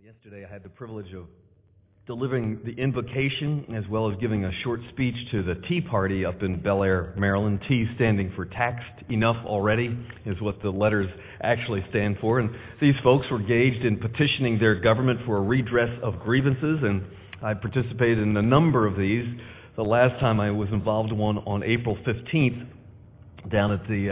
Yesterday I had the privilege of delivering the invocation as well as giving a short speech to the Tea Party up in Bel Air, Maryland. T standing for Taxed Enough Already is what the letters actually stand for. And these folks were engaged in petitioning their government for a redress of grievances, and I participated in a number of these. The last time I was involved in one on April 15th down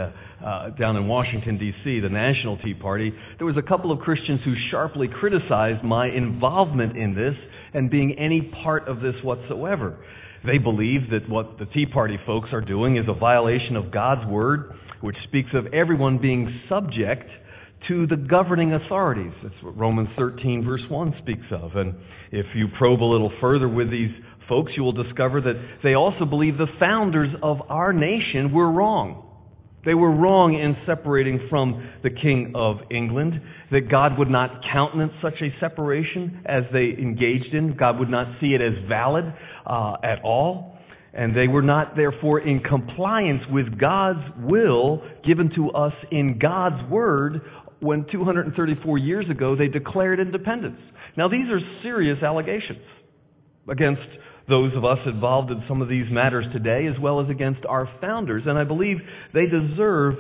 in Washington, D.C., the National Tea Party. There was a couple of Christians who sharply criticized my involvement in this and being any part of this whatsoever. They believe that what the Tea Party folks are doing is a violation of God's Word, which speaks of everyone being subject to the governing authorities. That's what Romans 13 verse 1 speaks of. And if you probe a little further with these folks, you will discover that they also believe the founders of our nation were wrong. They were wrong in separating from the King of England, that God would not countenance such a separation as they engaged in. God would not see it as valid at all. And they were not, therefore, in compliance with God's will given to us in God's Word when 234 years ago they declared independence. Now, these are serious allegations against those of us involved in some of these matters today, as well as against our founders. And I believe they deserve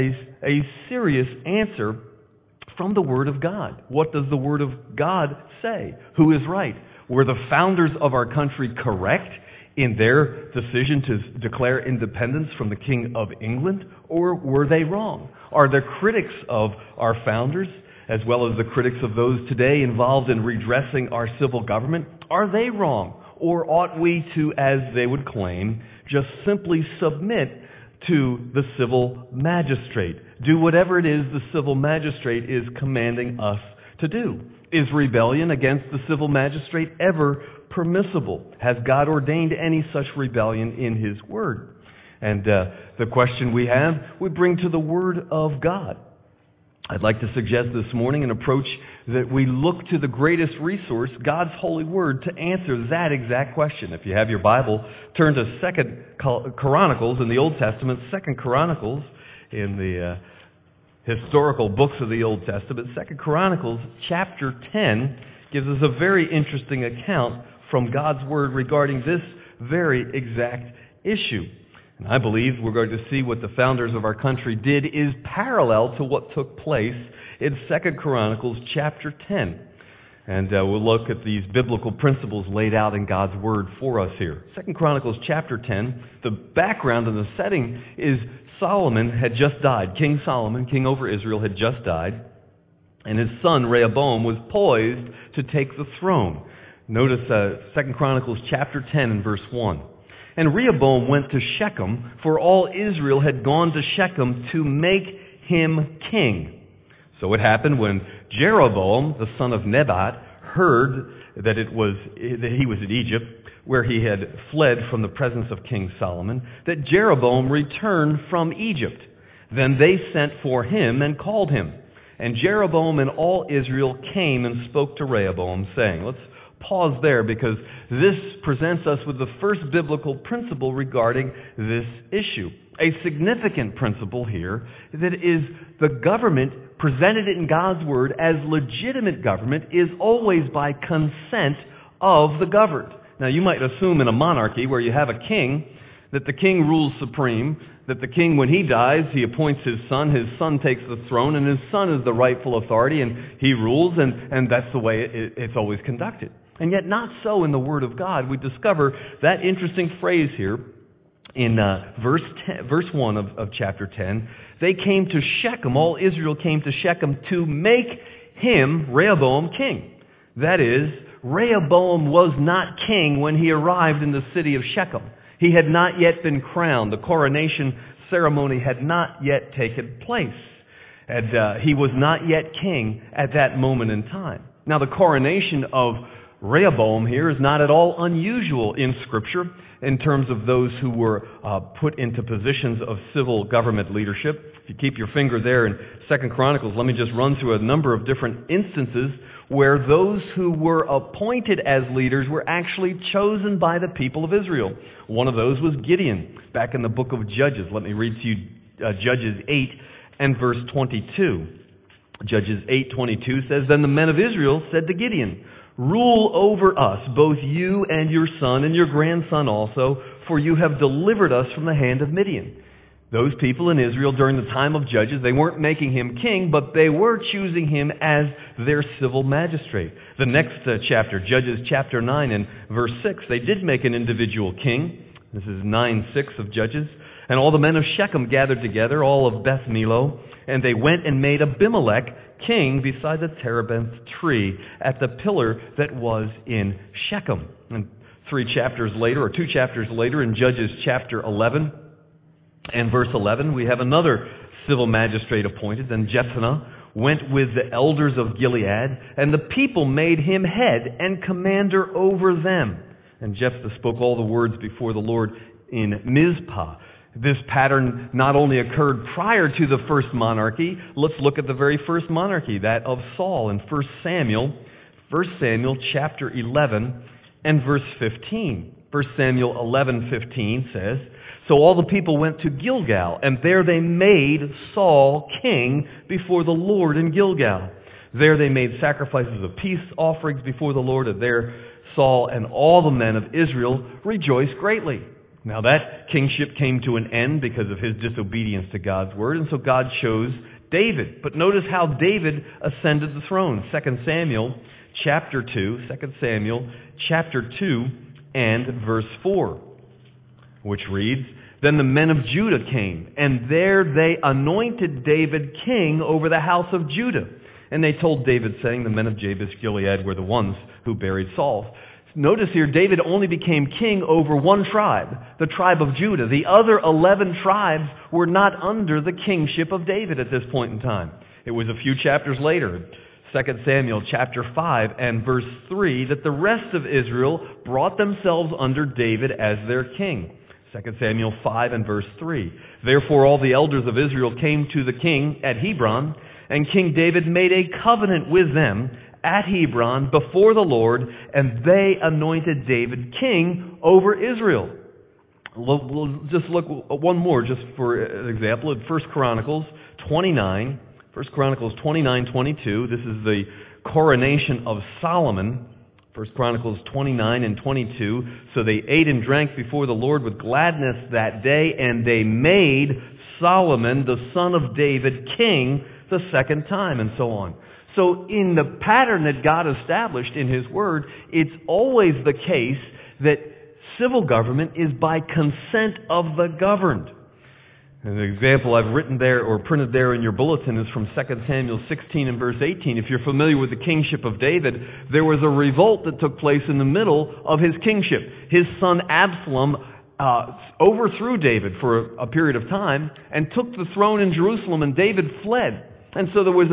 a serious answer from the Word of God. What does the Word of God say? Who is right? Were the founders of our country correct in their decision to declare independence from the King of England? Or were they wrong? Are the critics of our founders, as well as the critics of those today involved in redressing our civil government, are they wrong? Or ought we to, as they would claim, just simply submit to the civil magistrate? Do whatever it is the civil magistrate is commanding us to do. Is rebellion against the civil magistrate ever permissible? Has God ordained any such rebellion in His Word? And the question we bring to the Word of God. I'd like to suggest this morning an approach that we look to the greatest resource, God's holy Word, to answer that exact question. If you have your Bible, turn to 2 Chronicles in the Old Testament, 2 Chronicles in the historical books of the Old Testament. 2 Chronicles chapter 10 gives us a very interesting account from God's Word regarding this very exact issue. And I believe we're going to see what the founders of our country did is parallel to what took place in 2 Chronicles chapter 10. And we'll look at these biblical principles laid out in God's Word for us here. 2 Chronicles chapter 10, the background and the setting is Solomon had just died. King Solomon, king over Israel, had just died. And his son Rehoboam was poised to take the throne. Notice 2 Chronicles chapter 10 and verse 1. And Rehoboam went to Shechem, for all Israel had gone to Shechem to make him king. So it happened when Jeroboam, the son of Nebat, heard that he was in Egypt, where he had fled from the presence of King Solomon, that Jeroboam returned from Egypt. Then they sent for him and called him. And Jeroboam and all Israel came and spoke to Rehoboam, saying, let's pause there, because this presents us with the first biblical principle regarding this issue. A significant principle here that is the government presented in God's Word as legitimate government is always by consent of the governed. Now you might assume in a monarchy where you have a king, that the king rules supreme, that the king, when he dies, he appoints his son takes the throne, and his son is the rightful authority, and he rules, and that's the way it's always conducted. And yet not so in the Word of God. We discover that interesting phrase here in verse 1 of chapter 10. They came to Shechem, all Israel came to Shechem to make him, Rehoboam, king. That is, Rehoboam was not king when he arrived in the city of Shechem. He had not yet been crowned. The coronation ceremony had not yet taken place. And he was not yet king at that moment in time. Now, the coronation of Rehoboam here is not at all unusual in Scripture in terms of those who were put into positions of civil government leadership. If you keep your finger there in 2 Chronicles, let me just run through a number of different instances where those who were appointed as leaders were actually chosen by the people of Israel. One of those was Gideon, back in the book of Judges. Let me read to you Judges 8 and verse 22. Judges 8:22 says, "Then the men of Israel said to Gideon, 'Rule over us, both you and your son and your grandson also, for you have delivered us from the hand of Midian.'" Those people in Israel during the time of Judges, they weren't making him king, but they were choosing him as their civil magistrate. The next chapter, Judges chapter 9 and verse 6, they did make an individual king. This is 9:6 of Judges. "And all the men of Shechem gathered together, all of Beth Millo, and they went and made Abimelech king beside the terebinth tree at the pillar that was in Shechem." And 2 chapters later, in Judges chapter 11 and verse 11, we have another civil magistrate appointed. "Then Jephthah went with the elders of Gilead, and the people made him head and commander over them. And Jephthah spoke all the words before the Lord in Mizpah." This pattern not only occurred prior to the first monarchy. Let's look at the very first monarchy, that of Saul, in 1 Samuel chapter 11 and verse 15. 1 Samuel 11:15 says, "So all the people went to Gilgal, and there they made Saul king before the Lord in Gilgal. There they made sacrifices of peace offerings before the Lord, and there Saul and all the men of Israel rejoiced greatly." Now that kingship came to an end because of his disobedience to God's word, and so God chose David. But notice how David ascended the throne. 2 Samuel chapter 2 and verse 4, which reads, "Then the men of Judah came, and there they anointed David king over the house of Judah. And they told David, saying, 'The men of Jabesh Gilead were the ones who buried Saul.'" Notice here, David only became king over one tribe, the tribe of Judah. The other 11 tribes were not under the kingship of David at this point in time. It was a few chapters later, 2 Samuel chapter 5 and verse 3, that the rest of Israel brought themselves under David as their king. 2 Samuel 5 and verse 3. "Therefore all the elders of Israel came to the king at Hebron, and King David made a covenant with them at Hebron before the Lord, and they anointed David king over Israel." We'll just look at one more, just for an example, in 1 Chronicles 29:22. This is the coronation of Solomon. 1 Chronicles 29 and 22. "So they ate and drank before the Lord with gladness that day, and they made Solomon, the son of David, king the second time," and so on. So in the pattern that God established in His Word, it's always the case that civil government is by consent of the governed. And the example I've written there or printed there in your bulletin is from 2 Samuel 16 and verse 18. If you're familiar with the kingship of David, there was a revolt that took place in the middle of his kingship. His son Absalom overthrew David for a period of time and took the throne in Jerusalem, and David fled. And so there was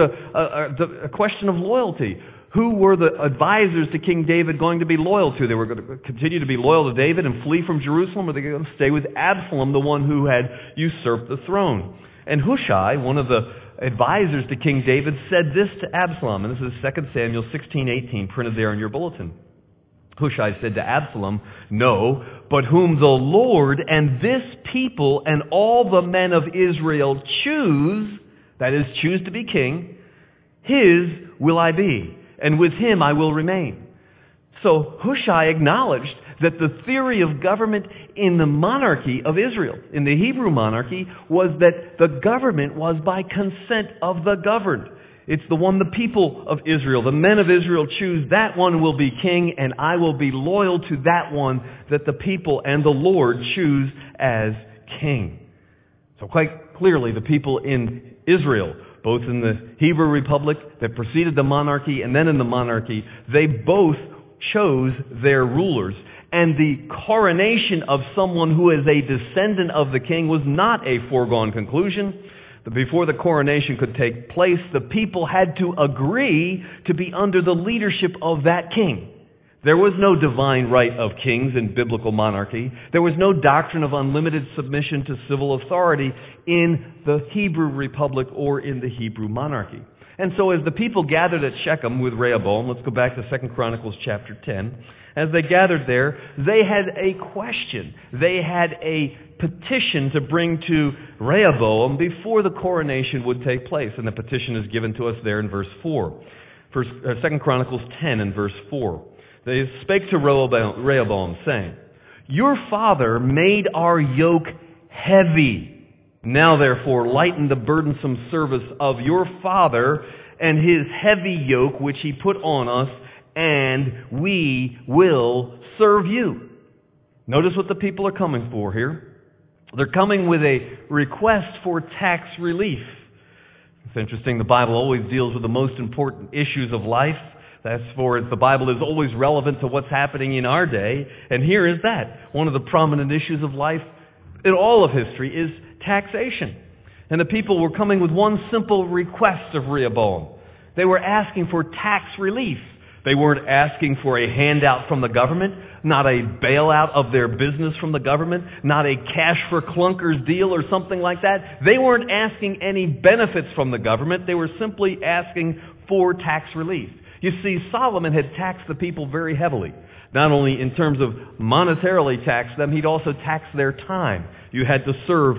a question of loyalty. Who were the advisors to King David going to be loyal to? They were going to continue to be loyal to David and flee from Jerusalem, or they were going to stay with Absalom, the one who had usurped the throne. And Hushai, one of the advisors to King David, said this to Absalom, and this is 2 Samuel 16:18, printed there in your bulletin. Hushai said to Absalom, "No, but whom the Lord and this people and all the men of Israel choose," that is, choose to be king, "his will I be, and with him I will remain." So Hushai acknowledged that the theory of government in the monarchy of Israel, in the Hebrew monarchy, was that the government was by consent of the governed. It's the one the people of Israel, the men of Israel choose, that one will be king, and I will be loyal to that one that the people and the Lord choose as king. So quite clearly, the people in Israel, both in the Hebrew Republic that preceded the monarchy and then in the monarchy, they both chose their rulers. And the coronation of someone who is a descendant of the king was not a foregone conclusion. Before the coronation could take place, the people had to agree to be under the leadership of that king. There was no divine right of kings in biblical monarchy. There was no doctrine of unlimited submission to civil authority in the Hebrew Republic or in the Hebrew monarchy. And so as the people gathered at Shechem with Rehoboam, let's go back to 2 Chronicles chapter 10. As they gathered there, they had a question. They had a petition to bring to Rehoboam before the coronation would take place. And the petition is given to us there in verse 4. 2 Chronicles 10 and verse 4. They spake to Rehoboam, saying, Your father made our yoke heavy. Now therefore lighten the burdensome service of your father and his heavy yoke which he put on us, and we will serve you. Notice what the people are coming for here. They're coming with a request for tax relief. It's interesting, the Bible always deals with the most important issues of life. That's for the Bible is always relevant to what's happening in our day. And here is that. One of the prominent issues of life in all of history is taxation. And the people were coming with one simple request of Rehoboam. They were asking for tax relief. They weren't asking for a handout from the government, not a bailout of their business from the government, not a cash for clunkers deal or something like that. They weren't asking any benefits from the government. They were simply asking for tax relief. You see, Solomon had taxed the people very heavily. Not only in terms of monetarily tax them, he'd also tax their time. You had to serve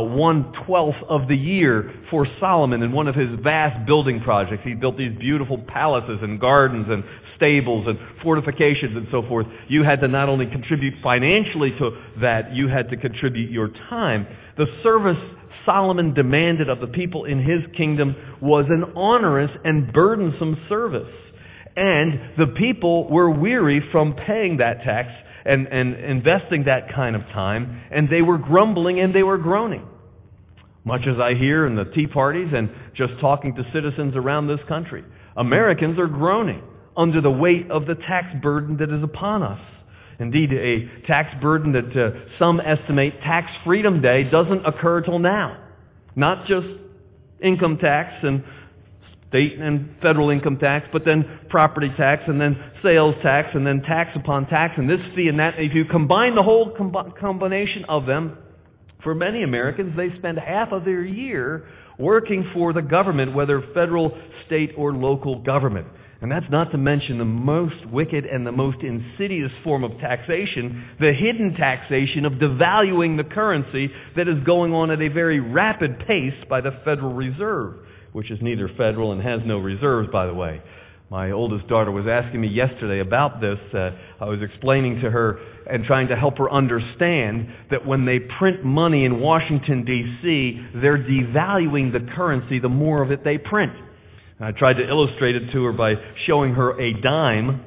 1/12 of the year for Solomon in one of his vast building projects. He built these beautiful palaces and gardens and stables and fortifications and so forth. You had to not only contribute financially to that, you had to contribute your time. The service Solomon demanded of the people in his kingdom was an onerous and burdensome service. And the people were weary from paying that tax and investing that kind of time, and they were grumbling and they were groaning. Much as I hear in the tea parties and just talking to citizens around this country, Americans are groaning under the weight of the tax burden that is upon us. Indeed, a tax burden that some estimate Tax Freedom Day doesn't occur till now. Not just income tax and state and federal income tax, but then property tax, and then sales tax, and then tax upon tax, and this fee and that. If you combine the whole combination of them, for many Americans, they spend half of their year working for the government, whether federal, state, or local government. And that's not to mention the most wicked and the most insidious form of taxation, the hidden taxation of devaluing the currency that is going on at a very rapid pace by the Federal Reserve, which is neither federal and has no reserves, by the way. My oldest daughter was asking me yesterday about this. I was explaining to her and trying to help her understand that when they print money in Washington, D.C., they're devaluing the currency the more of it they print. And I tried to illustrate it to her by showing her a dime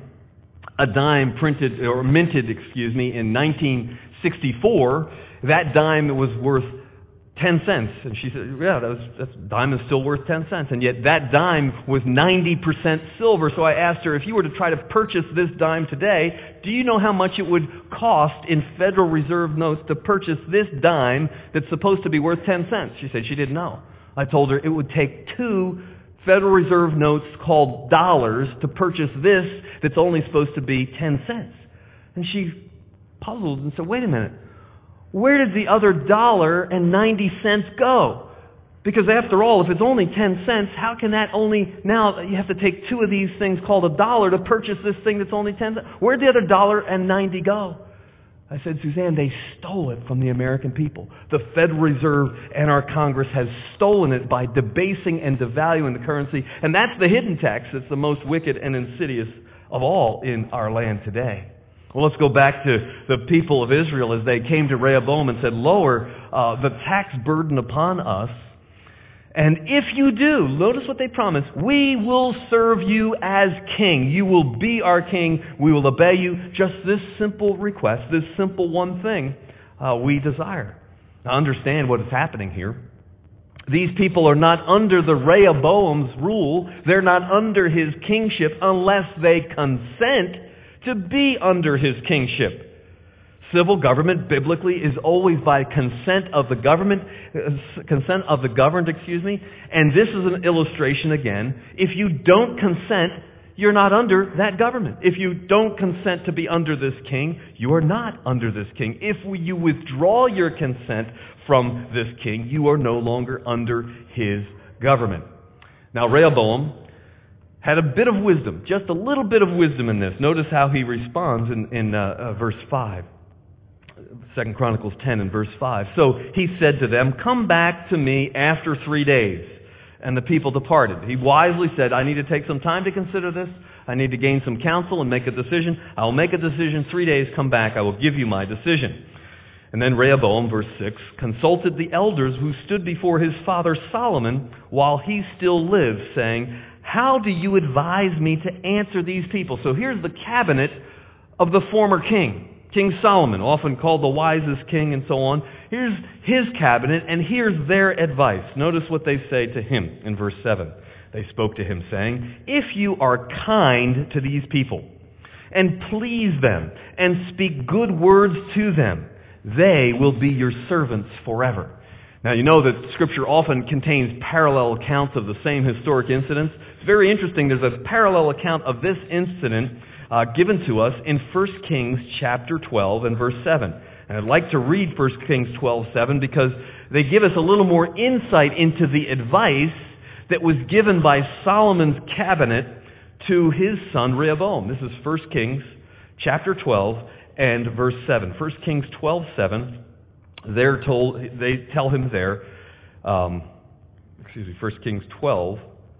printed, or minted, in 1964. That dime was worth 10 cents. And she said, yeah, that dime is still worth 10 cents. And yet that dime was 90% silver. So I asked her, if you were to try to purchase this dime today, do you know how much it would cost in Federal Reserve notes to purchase this dime that's supposed to be worth 10 cents? She said she didn't know. I told her it would take 2 Federal Reserve notes called dollars to purchase this that's only supposed to be 10 cents. And she puzzled and said, wait a minute. Where did the other $1.90 go? Because after all, if it's only 10 cents, how can that only, now you have to take 2 of these things called $1 to purchase this thing that's only 10 cents. Where'd the other $1.90 go? I said, Suzanne, they stole it from the American people. The Federal Reserve and our Congress has stolen it by debasing and devaluing the currency. And that's the hidden tax that's the most wicked and insidious of all in our land today. Well, let's go back to the people of Israel as they came to Rehoboam and said, lower the tax burden upon us. And if you do, notice what they promised, we will serve you as king. You will be our king. We will obey you. Just this simple request, this simple one thing we desire. Now understand what is happening here. These people are not under the Rehoboam's rule. They're not under his kingship unless they consent to be under his kingship. Civil government, biblically, is always by consent of the governed, and this is an illustration again. If you don't consent, you're not under that government. If you don't consent to be under this king, you are not under this king. If you withdraw your consent from this king, you are no longer under his government. Now Rehoboam had a bit of wisdom, just a little bit of wisdom in this. Notice how he responds in verse 5. 2 Chronicles 10 and verse 5. So he said to them, "Come back to me after 3 days." And the people departed. He wisely said, "I need to take some time to consider this. I need to gain some counsel and make a decision. I will make a decision 3 days. Come back. I will give you my decision." And then Rehoboam, verse 6, consulted the elders who stood before his father Solomon while he still lived, saying, "How do you advise me to answer these people?" So here's the cabinet of the former king, King Solomon, often called the wisest king and so on. Here's his cabinet, and here's their advice. Notice what they say to him in verse 7. They spoke to him, saying, "If you are kind to these people, and please them, and speak good words to them, they will be your servants forever." Now, you know that Scripture often contains parallel accounts of the same historic incidents. It's very interesting. There's a parallel account of this incident given to us in 1 Kings chapter 12 and verse 7. And I'd like to read 1 Kings 12:7 because they give us a little more insight into the advice that was given by Solomon's cabinet to his son Rehoboam. This is 1 Kings chapter 12 and verse 7. 1 Kings 12:7. They tell him there, 1 Kings 12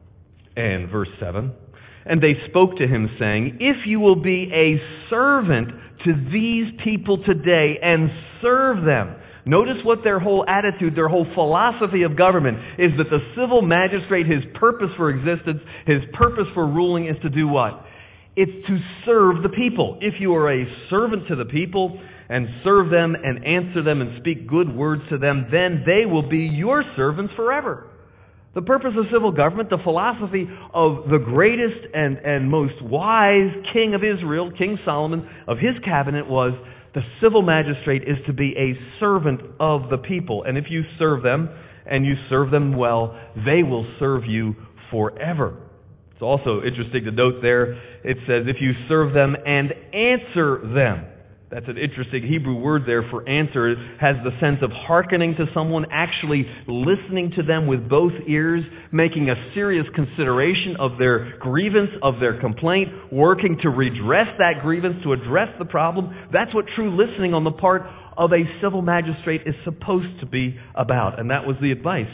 and verse 7. And they spoke to him, saying, "If you will be a servant to these people today and serve them." Notice what their whole attitude, their whole philosophy of government is, that the civil magistrate, his purpose for existence, his purpose for ruling is to do what? It's to serve the people. If you are a servant to the people and serve them and answer them and speak good words to them, then they will be your servants forever. The purpose of civil government, the philosophy of the greatest and most wise king of Israel, King Solomon, of his cabinet was the civil magistrate is to be a servant of the people. And if you serve them and you serve them well, they will serve you forever. It's also interesting to note there, it says, if you serve them and answer them. That's an interesting Hebrew word there for answer. It has the sense of hearkening to someone, actually listening to them with both ears, making a serious consideration of their grievance, of their complaint, working to redress that grievance, to address the problem. That's what true listening on the part of a civil magistrate is supposed to be about. And that was the advice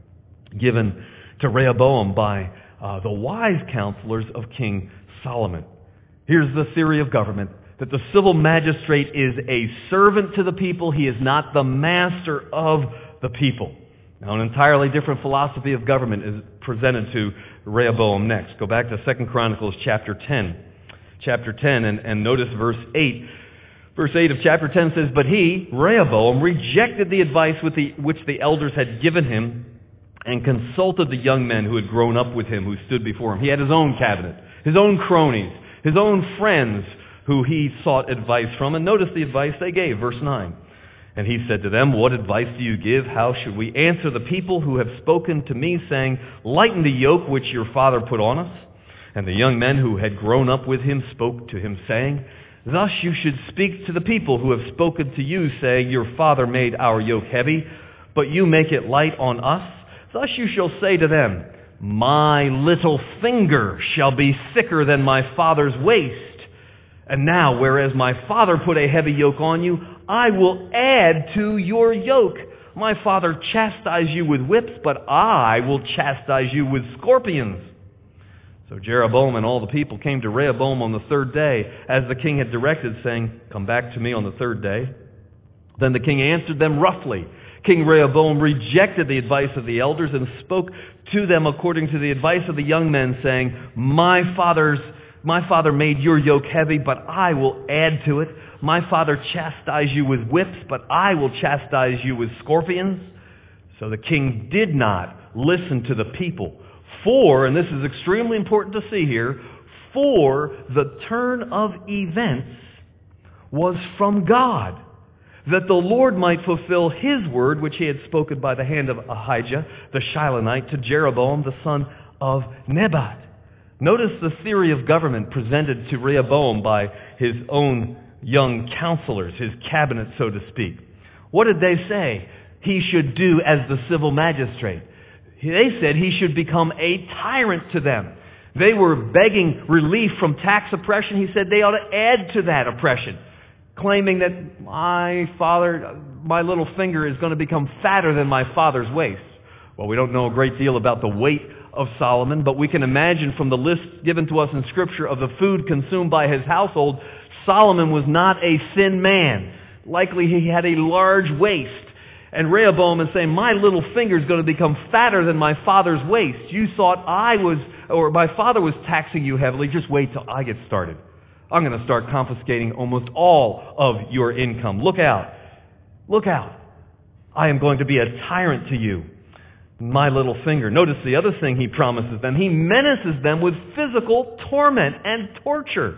given to Rehoboam by the wise counselors of King Solomon. Here's the theory of government, that the civil magistrate is a servant to the people. He is not the master of the people. Now, an entirely different philosophy of government is presented to Rehoboam next. Go back to 2 Chronicles chapter 10. Chapter 10, and notice verse 8. Verse 8 of chapter 10 says, "But he, Rehoboam, rejected the advice which the elders had given him, and consulted the young men who had grown up with him, who stood before him." He had his own cabinet, his own cronies, his own friends who he sought advice from. And notice the advice they gave, verse 9. "And he said to them, 'What advice do you give? How should we answer the people who have spoken to me, saying, lighten the yoke which your father put on us?' And the young men who had grown up with him spoke to him, saying, 'Thus you should speak to the people who have spoken to you, saying, your father made our yoke heavy, but you make it light on us. Thus you shall say to them, my little finger shall be thicker than my father's waist. And now, whereas my father put a heavy yoke on you, I will add to your yoke. My father chastised you with whips, but I will chastise you with scorpions.' So Jeroboam and all the people came to Rehoboam on the third day, as the king had directed, saying, 'Come back to me on the third day.' Then the king answered them roughly. King Rehoboam rejected the advice of the elders and spoke to them according to the advice of the young men, saying, 'My father made your yoke heavy, but I will add to it. My father chastised you with whips, but I will chastise you with scorpions.' So the king did not listen to the people. For, and this is extremely important to see here, for the turn of events was from God, that the Lord might fulfill his word, which he had spoken by the hand of Ahijah the Shilonite to Jeroboam the son of Nebat." Notice the theory of government presented to Rehoboam by his own young counselors, his cabinet, so to speak. What did they say he should do as the civil magistrate? They said he should become a tyrant to them. They were begging relief from tax oppression. He said they ought to add to that oppression, claiming that my little finger is going to become fatter than my father's waist. Well, we don't know a great deal about the weight of Solomon, but we can imagine from the list given to us in Scripture of the food consumed by his household, Solomon was not a thin man. Likely he had a large waist. And Rehoboam is saying, my little finger is going to become fatter than my father's waist. You thought my father was taxing you heavily. Just wait till I get started. I'm going to start confiscating almost all of your income. Look out. Look out. I am going to be a tyrant to you. My little finger. Notice the other thing he promises them. He menaces them with physical torment and torture.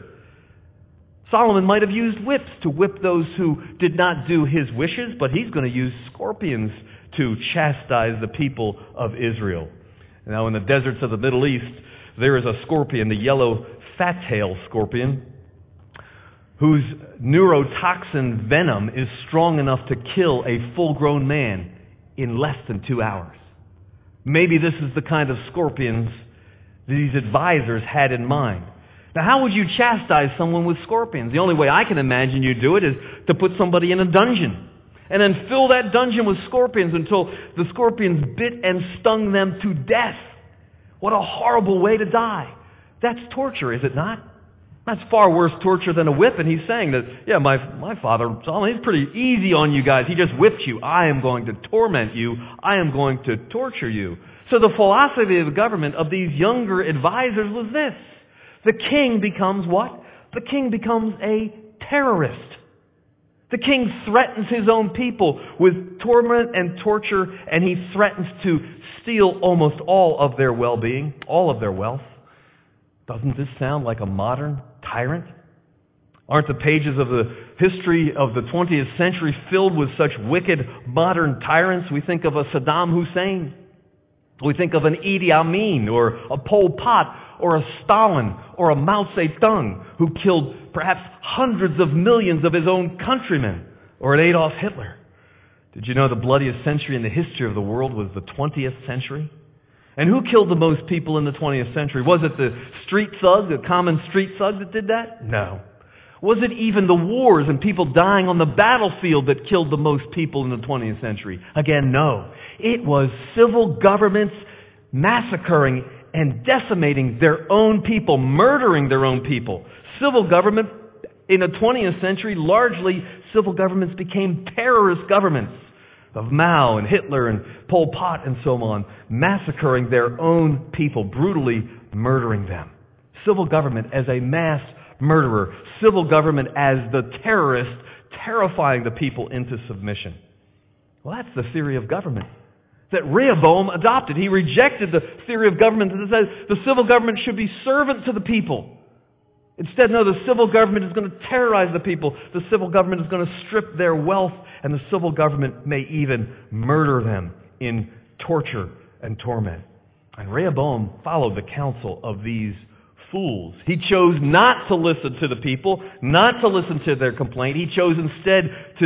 Solomon might have used whips to whip those who did not do his wishes, but he's going to use scorpions to chastise the people of Israel. Now, in the deserts of the Middle East, there is a scorpion, the yellow fat-tail scorpion, whose neurotoxin venom is strong enough to kill a full-grown man in less than 2 hours. Maybe this is the kind of scorpions these advisors had in mind. Now, how would you chastise someone with scorpions? The only way I can imagine you do it is to put somebody in a dungeon and then fill that dungeon with scorpions until the scorpions bit and stung them to death. What a horrible way to die. That's torture, is it not? That's far worse torture than a whip. And he's saying that, my father, Solomon, he's pretty easy on you guys. He just whipped you. I am going to torment you. I am going to torture you. So the philosophy of the government of these younger advisors was this. The king becomes what? The king becomes a terrorist. The king threatens his own people with torment and torture, and he threatens to steal almost all of their well-being, all of their wealth. Doesn't this sound like a modern tyrant? Aren't the pages of the history of the 20th century filled with such wicked modern tyrants? We think of a Saddam Hussein. We think of an Idi Amin or a Pol Pot or a Stalin or a Mao Zedong who killed perhaps hundreds of millions of his own countrymen, or an Adolf Hitler. Did you know the bloodiest century in the history of the world was the 20th century? And who killed the most people in the 20th century? Was it the street thug, the common street thug that did that? No. Was it even the wars and people dying on the battlefield that killed the most people in the 20th century? Again, no. It was civil governments massacring and decimating their own people, murdering their own people. Civil government in the 20th century, largely civil governments became terrorist governments of Mao and Hitler and Pol Pot and so on, massacring their own people, brutally murdering them. Civil government as a mass murderer. Civil government as the terrorist, terrifying the people into submission. Well, that's the theory of government that Rehoboam adopted. He rejected the theory of government that says the civil government should be servant to the people. Instead, no, the civil government is going to terrorize the people. The civil government is going to strip their wealth, and the civil government may even murder them in torture and torment. And Rehoboam followed the counsel of these fools. He chose not to listen to the people, not to listen to their complaint. He chose instead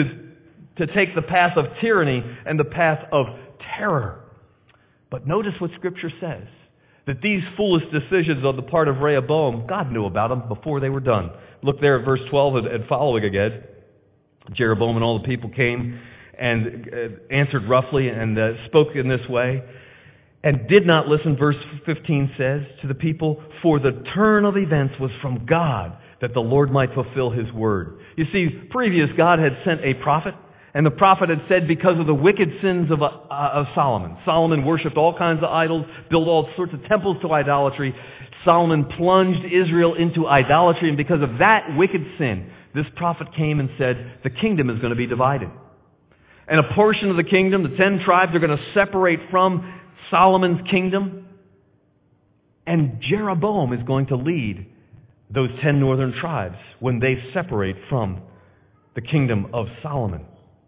to take the path of tyranny and the path of terror. But notice what Scripture says. That these foolish decisions on the part of Rehoboam, God knew about them before they were done. Look there at verse 12 and following again. Jeroboam and all the people came and answered roughly and spoke in this way, and did not listen, verse 15 says, to the people, for the turn of events was from God, that the Lord might fulfill His word. You see, previous God had sent a prophet, and the prophet had said because of the wicked sins of Solomon. Solomon worshipped all kinds of idols, built all sorts of temples to idolatry. Solomon plunged Israel into idolatry, and because of that wicked sin, this prophet came and said, the kingdom is going to be divided. And a portion of the kingdom, the 10 tribes, are going to separate from Solomon's kingdom. And Jeroboam is going to lead those 10 northern tribes when they separate from the kingdom of Solomon.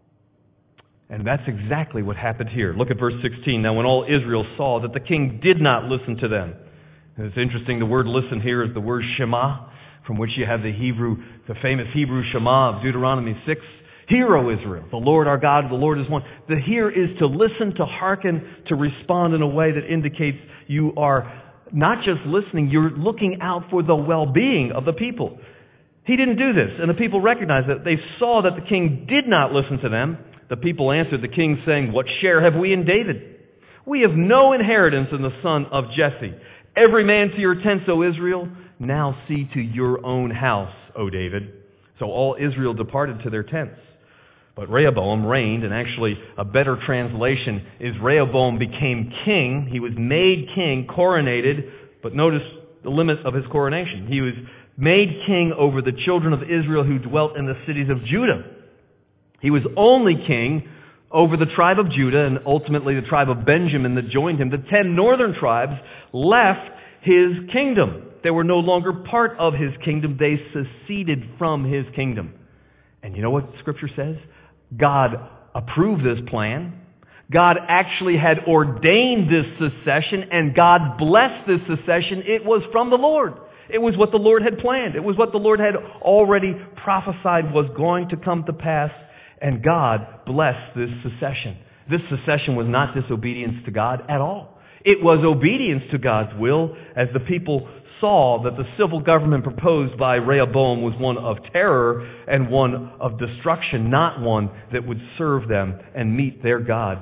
And that's exactly what happened here. Look at verse 16. Now, when all Israel saw that the king did not listen to them. And it's interesting, the word listen here is the word Shema, from which you have the famous Hebrew Shema of Deuteronomy 6. Hear, O Israel, the Lord our God, the Lord is one. The hear is to listen, to hearken, to respond in a way that indicates you are not just listening, you're looking out for the well-being of the people. He didn't do this, and the people recognized that. They saw that the king did not listen to them. The people answered the king, saying, "What share have we in David? We have no inheritance in the son of Jesse. Every man to your tents, O Israel. Now see to your own house, O David." So all Israel departed to their tents. But Rehoboam reigned, and actually a better translation is Rehoboam became king. He was made king, coronated, but notice the limit of his coronation. He was made king over the children of Israel who dwelt in the cities of Judah. He was only king over the tribe of Judah and ultimately the tribe of Benjamin that joined him. The 10 northern tribes left his kingdom. They were no longer part of his kingdom. They seceded from his kingdom. And you know what Scripture says? God approved this plan. God actually had ordained this secession, and God blessed this secession. It was from the Lord. It was what the Lord had planned. It was what the Lord had already prophesied was going to come to pass, and God blessed this secession. This secession was not disobedience to God at all. It was obedience to God's will, as the people saw that the civil government proposed by Rehoboam was one of terror and one of destruction, not one that would serve them and meet their God,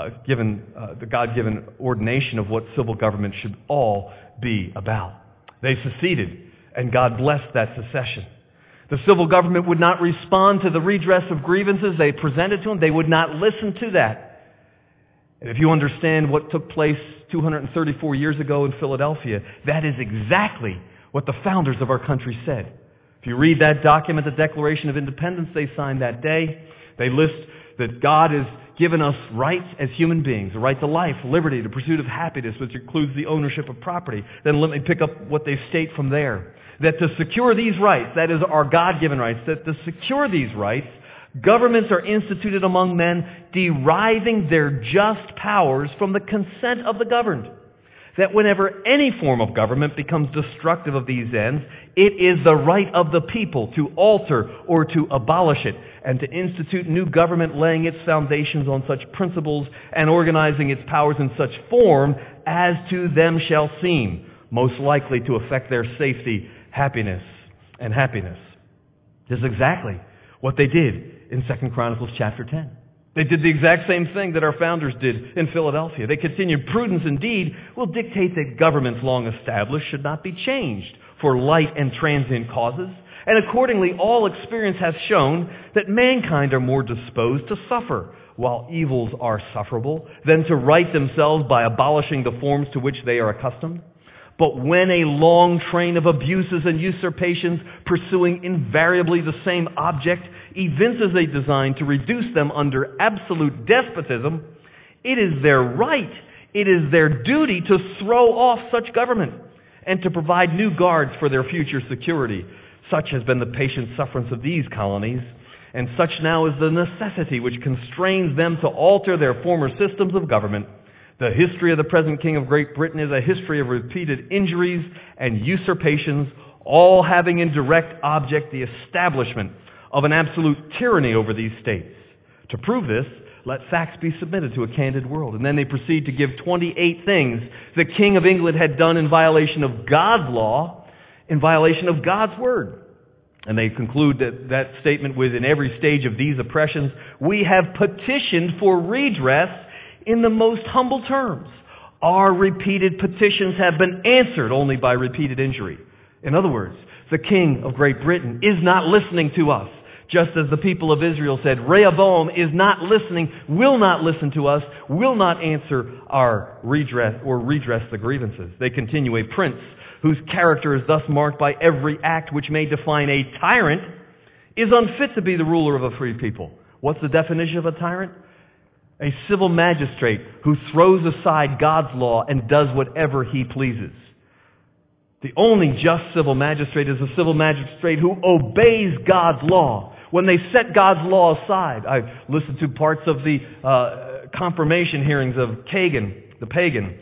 the God-given ordination of what civil government should all be about. They seceded, and God blessed that secession. The civil government would not respond to the redress of grievances they presented to them. They would not listen to that. And if you understand what took place 234 years ago in Philadelphia, that is exactly what the founders of our country said. If you read that document, the Declaration of Independence they signed that day, they list that God has given us rights as human beings, the right to life, liberty, the pursuit of happiness, which includes the ownership of property. Then let me pick up what they state from there. That to secure these rights, that is our God-given rights, that to secure these rights, governments are instituted among men, deriving their just powers from the consent of the governed. That whenever any form of government becomes destructive of these ends, it is the right of the people to alter or to abolish it, and to institute new government laying its foundations on such principles and organizing its powers in such form as to them shall seem most likely to affect their safety, happiness. This is exactly what they did in 2 Chronicles chapter 10. They did the exact same thing that our founders did in Philadelphia. They continued, "Prudence indeed will dictate that governments long established should not be changed for light and transient causes. And accordingly, all experience has shown that mankind are more disposed to suffer, while evils are sufferable, than to right themselves by abolishing the forms to which they are accustomed. But when a long train of abuses and usurpations, pursuing invariably the same object, evinces a design to reduce them under absolute despotism, it is their right, it is their duty to throw off such government and to provide new guards for their future security. Such has been the patient sufferance of these colonies, and such now is the necessity which constrains them to alter their former systems of government. The history of the present King of Great Britain is a history of repeated injuries and usurpations, all having in direct object the establishment of an absolute tyranny over these states. To prove this, let facts be submitted to a candid world." And then they proceed to give 28 things the King of England had done in violation of God's law, in violation of God's word. And they conclude that statement with, "In every stage of these oppressions, we have petitioned for redress in the most humble terms. Our repeated petitions have been answered only by repeated injury." In other words, the King of Great Britain is not listening to us, just as the people of Israel said. Rehoboam is not listening, will not listen to us, will not answer our redress or redress the grievances. They continue, "A prince whose character is thus marked by every act which may define a tyrant is unfit to be the ruler of a free people." What's the definition of a tyrant? A civil magistrate who throws aside God's law and does whatever he pleases. The only just civil magistrate is a civil magistrate who obeys God's law. When they set God's law aside, I've listened to parts of the confirmation hearings of Kagan, the pagan,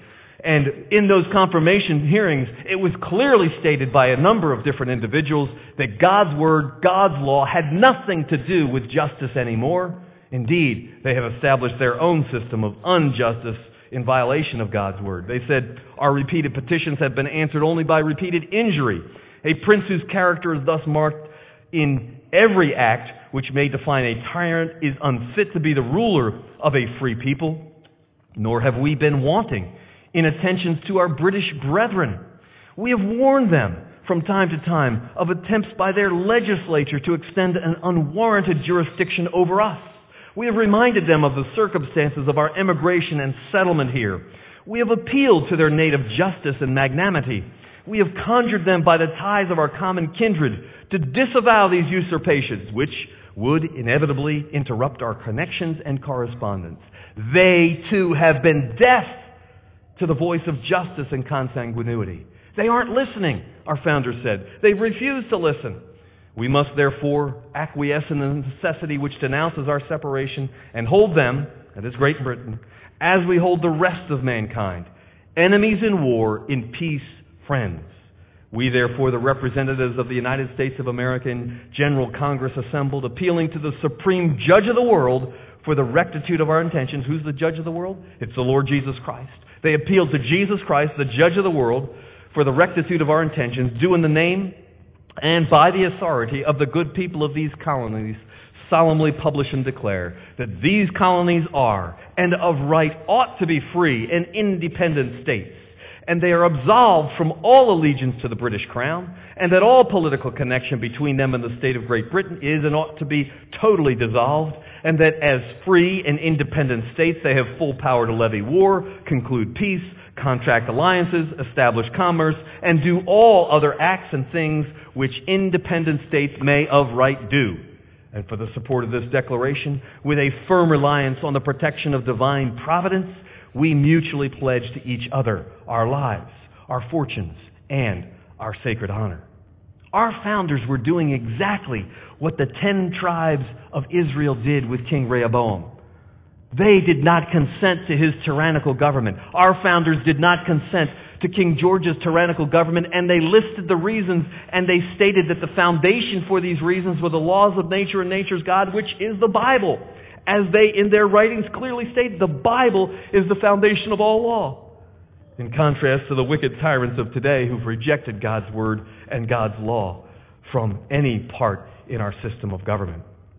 And in those confirmation hearings, it was clearly stated by a number of different individuals that God's Word, God's law, had nothing to do with justice anymore. Indeed, they have established their own system of injustice in violation of God's Word. They said, our repeated petitions have been answered only by repeated injury. A prince whose character is thus marked in every act which may define a tyrant is unfit to be the ruler of a free people. Nor have we been wanting in attentions to our British brethren. We have warned them from time to time of attempts by their legislature to extend an unwarranted jurisdiction over us. We have reminded them of the circumstances of our emigration and settlement here. We have appealed to their native justice and magnanimity. We have conjured them by the ties of our common kindred to disavow these usurpations, which would inevitably interrupt our connections and correspondence. They, too, have been deaf to the voice of justice and consanguinity. They aren't listening, our founders said. They refuse to listen. We must therefore acquiesce in the necessity which denounces our separation and hold them, that is Great Britain, as we hold the rest of mankind, enemies in war, in peace, friends. We, therefore, the representatives of the United States of America in General Congress assembled, appealing to the supreme judge of the world for the rectitude of our intentions. Who's the judge of the world? It's the Lord Jesus Christ. They appealed to Jesus Christ, the judge of the world, for the rectitude of our intentions, due in the name and by the authority of the good people of these colonies, solemnly publish and declare that these colonies are, and of right ought to be free and independent states, and they are absolved from all allegiance to the British Crown, and that all political connection between them and the state of Great Britain is and ought to be totally dissolved, and that as free and independent states they have full power to levy war, conclude peace, contract alliances, establish commerce, and do all other acts and things which independent states may of right do. And for the support of this declaration, with a firm reliance on the protection of divine providence, we mutually pledge to each other our lives, our fortunes, and our sacred honor. Our founders were doing exactly what the 10 tribes of Israel did with King Rehoboam. They did not consent to his tyrannical government. Our founders did not consent to King George's tyrannical government, and they listed the reasons, and they stated that the foundation for these reasons were the laws of nature and nature's God, which is the Bible. As they, in their writings, clearly state, the Bible is the foundation of all law. In contrast to the wicked tyrants of today who've rejected God's word and God's law from any part in our system of government.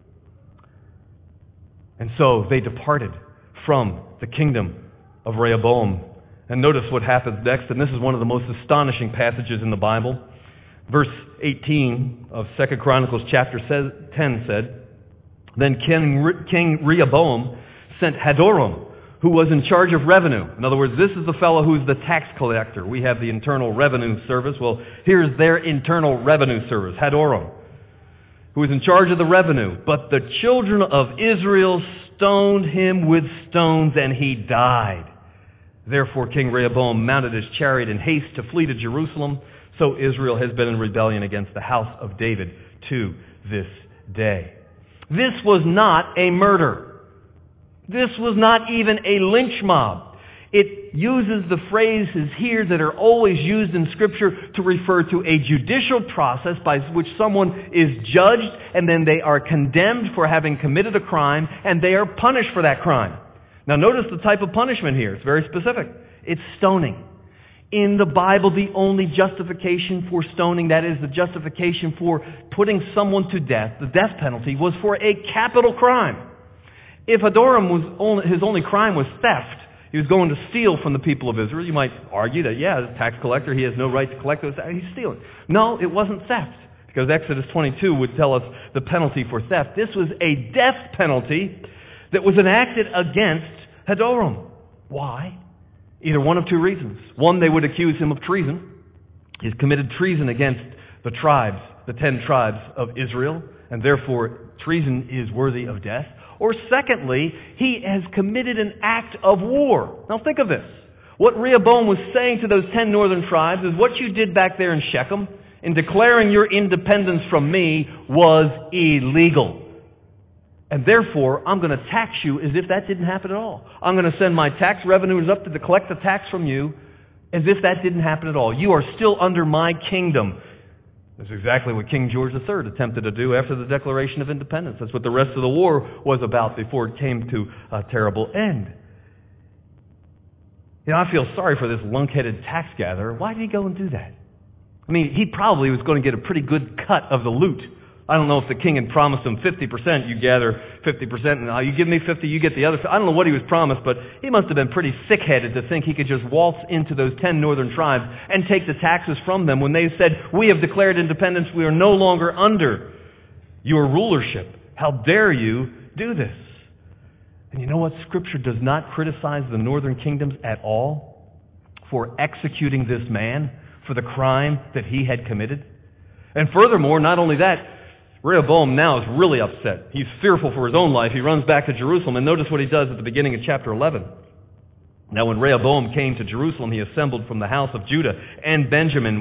And so they departed from the kingdom of Rehoboam. And notice what happens next, and this is one of the most astonishing passages in the Bible. Verse 18 of 2 Chronicles chapter 10 said, Then King Rehoboam sent Hadoram, who was in charge of revenue. In other words, this is the fellow who's the tax collector. We have the Internal Revenue Service. Well, here's their Internal Revenue Service, Hadoram, who was in charge of the revenue. But the children of Israel stoned him with stones, and he died. Therefore, King Rehoboam mounted his chariot in haste to flee to Jerusalem. So Israel has been in rebellion against the house of David to this day. This was not a murder. This was not even a lynch mob. It uses the phrases here that are always used in Scripture to refer to a judicial process by which someone is judged and then they are condemned for having committed a crime and they are punished for that crime. Now notice the type of punishment here. It's very specific. It's stoning. In the Bible, the only justification for stoning, that is the justification for putting someone to death, the death penalty, was for a capital crime. If Hadoram his only crime was theft, he was going to steal from the people of Israel. You might argue that, as a tax collector, he has no right to collect those. He's stealing. No, it wasn't theft, because Exodus 22 would tell us the penalty for theft. This was a death penalty that was enacted against Hadoram. Why? Either one of two reasons. One, they would accuse him of treason. He's committed treason against the tribes, the 10 tribes of Israel, and therefore treason is worthy of death. Or secondly, he has committed an act of war. Now think of this. What Rehoboam was saying to those 10 northern tribes is what you did back there in Shechem in declaring your independence from me was illegal. And therefore, I'm going to tax you as if that didn't happen at all. I'm going to send my tax revenues up to collect the tax from you As if that didn't happen at all. You are still under my kingdom. That's exactly what King George III attempted to do after the Declaration of Independence. That's what the rest of the war was about before it came to a terrible end. I feel sorry for this lunk-headed tax gatherer. Why did he go and do that? I mean, he probably was going to get a pretty good cut of the loot. I don't know if the king had promised him 50%, you gather 50%, and you give me 50, you get the other. I don't know what he was promised, but he must have been pretty thick-headed to think he could just waltz into those 10 northern tribes and take the taxes from them when they said, we have declared independence, we are no longer under your rulership. How dare you do this? And you know what? Scripture does not criticize the northern kingdoms at all for executing this man for the crime that he had committed. And furthermore, not only that, Rehoboam now is really upset. He's fearful for his own life. He runs back to Jerusalem. And notice what he does at the beginning of chapter 11. Now when Rehoboam came to Jerusalem, he assembled from the house of Judah and Benjamin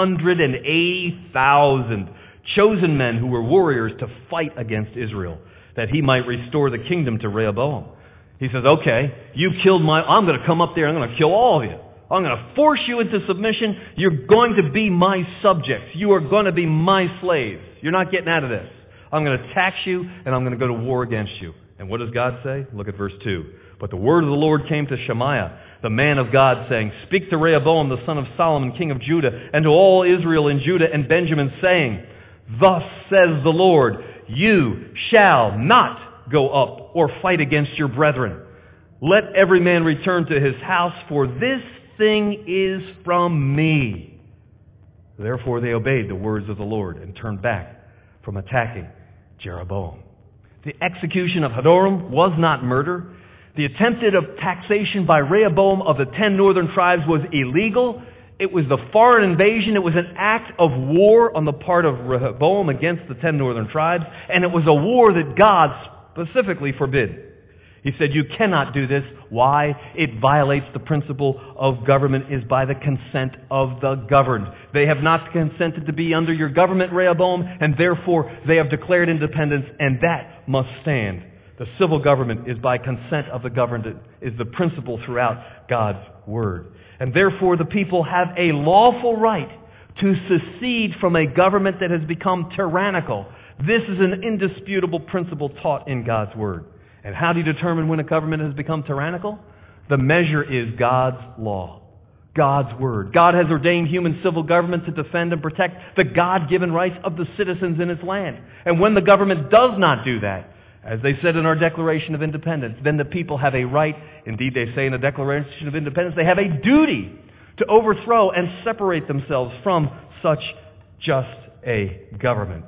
180,000 chosen men who were warriors to fight against Israel, that he might restore the kingdom to Rehoboam. He says, okay, you killed I'm going to come up there, I'm going to kill all of you. I'm going to force you into submission. You're going to be my subjects. You are going to be my slaves. You're not getting out of this. I'm going to tax you, and I'm going to go to war against you. And what does God say? Look at verse 2. But the word of the Lord came to Shemaiah, the man of God, saying, Speak to Rehoboam, the son of Solomon, king of Judah, and to all Israel and Judah and Benjamin, saying, Thus says the Lord, you shall not go up or fight against your brethren. Let every man return to his house, for this thing is from me. Therefore they obeyed the words of the Lord and turned back from attacking Jeroboam. The execution of Hadoram was not murder. The attempted taxation by Rehoboam of the 10 northern tribes was illegal. It was the foreign invasion. It was an act of war on the part of Rehoboam against the 10 northern tribes, and it was a war that God specifically forbid. He said, you cannot do this. Why? It violates the principle of government is by the consent of the governed. They have not consented to be under your government, Rehoboam, and therefore they have declared independence, and that must stand. The civil government is by consent of the governed, is the principle throughout God's Word. And therefore the people have a lawful right to secede from a government that has become tyrannical. This is an indisputable principle taught in God's Word. And how do you determine when a government has become tyrannical? The measure is God's law, God's Word. God has ordained human civil government to defend and protect the God-given rights of the citizens in its land. And when the government does not do that, as they said in our Declaration of Independence, then the people have a right, indeed they say in the Declaration of Independence, they have a duty to overthrow and separate themselves from such just a government.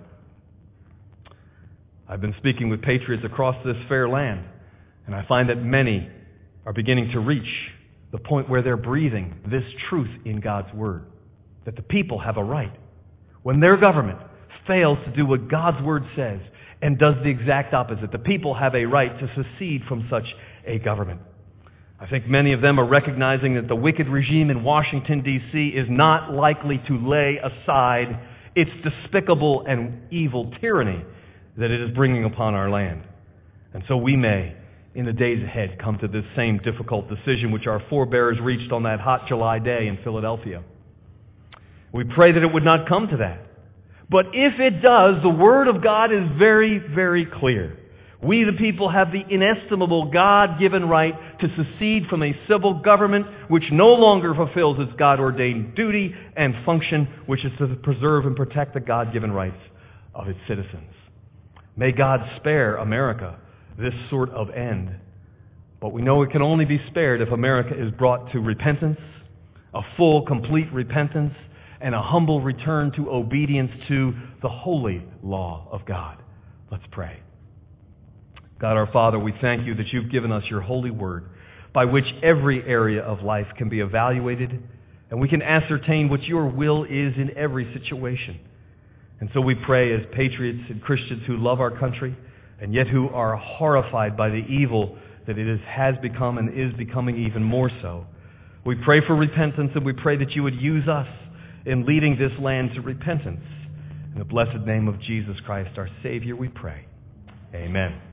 I've been speaking with patriots across this fair land, and I find that many are beginning to reach the point where they're breathing this truth in God's Word, that the people have a right. When their government fails to do what God's Word says and does the exact opposite, the people have a right to secede from such a government. I think many of them are recognizing that the wicked regime in Washington, D.C. is not likely to lay aside its despicable and evil tyranny that it is bringing upon our land. And so we may, in the days ahead, come to this same difficult decision which our forebears reached on that hot July day in Philadelphia. We pray that it would not come to that. But if it does, the Word of God is very, very clear. We, the people, have the inestimable God-given right to secede from a civil government which no longer fulfills its God-ordained duty and function, which is to preserve and protect the God-given rights of its citizens. May God spare America this sort of end. But we know it can only be spared if America is brought to repentance, a full, complete repentance, and a humble return to obedience to the holy law of God. Let's pray. God our Father, we thank you that you've given us your holy word by which every area of life can be evaluated and we can ascertain what your will is in every situation. And so we pray as patriots and Christians who love our country and yet who are horrified by the evil that it has become and is becoming even more so. We pray for repentance, and we pray that you would use us in leading this land to repentance. In the blessed name of Jesus Christ, our Savior, we pray. Amen.